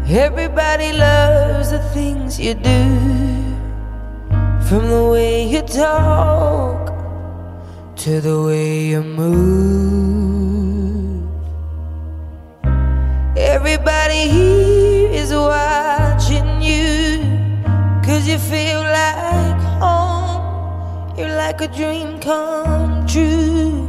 Everybody loves the things you do, from the way you talk to the way you move. Everybody here is watching you, 'cause you feel like home. You're like a dream come true.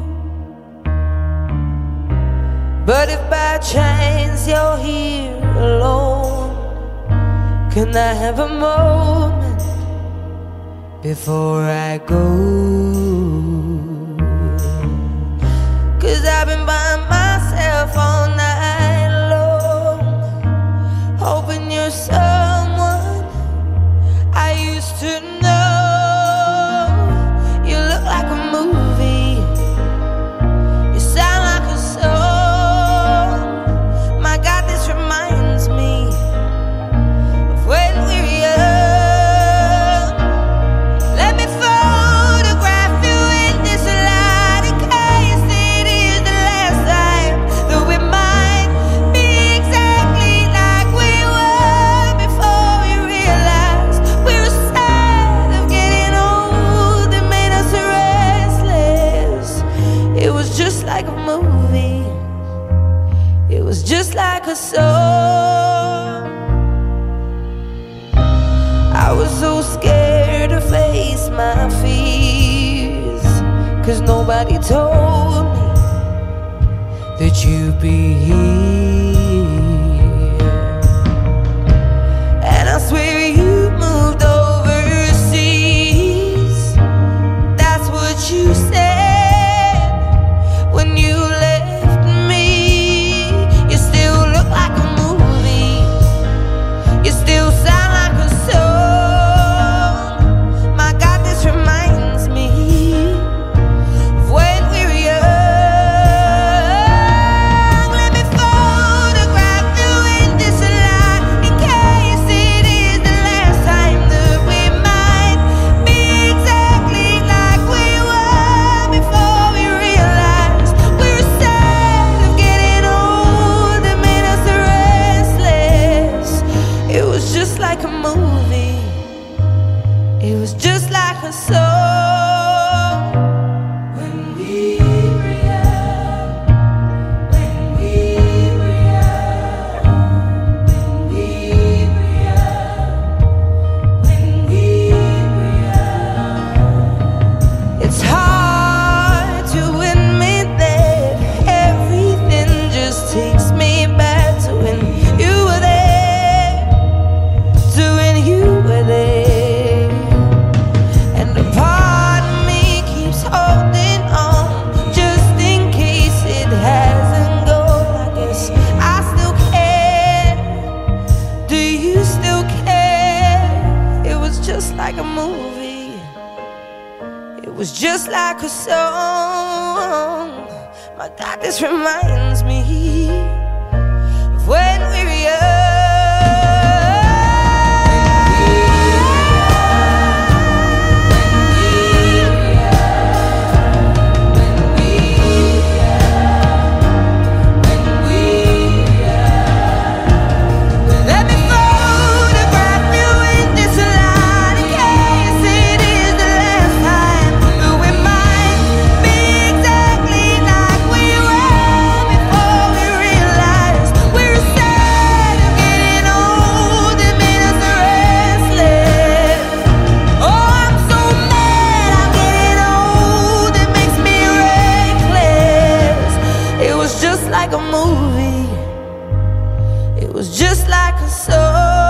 But if by chance you're here alone, can I have a moment before I go? 'Cause I've been by myself all night long, hoping you're someone I used to know. You look like a movie, you sound like a song. My God, this reminds me of when we were young. Let me photograph you in this light, in case it is the last time that we might be exactly like we were before we realized we were sad of getting old. It made us restless. It was just like a movie, it was just like a song. I was so scared to face my fears, 'cause nobody told me that you'd be here. And I swear you moved overseas. That's what you said when you left me. You still look like a movie, you still sound like a song. My God, this reminds me of when we were young. Let me photograph you in this light, in case it is the last time that we might be exactly like we were before we realized we were sad of getting old. It made us restless. It was just like a movie, it was just like a song. When we were young, when we were young, when we were young, when we were young. It's hard to admit that everything just takes me back to when you were there, to when you were there. And a part of me keeps holding on, just in case it hasn't gone. I guess I still care. Do you still care? It was just like a movie, it was just like a song. My God, this reminds me of when we were young. Let me photograph you in this light, in case it is the last time that we might be exactly like we were before we realized we were sad of getting old. It made us restless. Oh, I'm so mad I'm getting old. It makes me reckless. It was just like a movie, it was just like a song.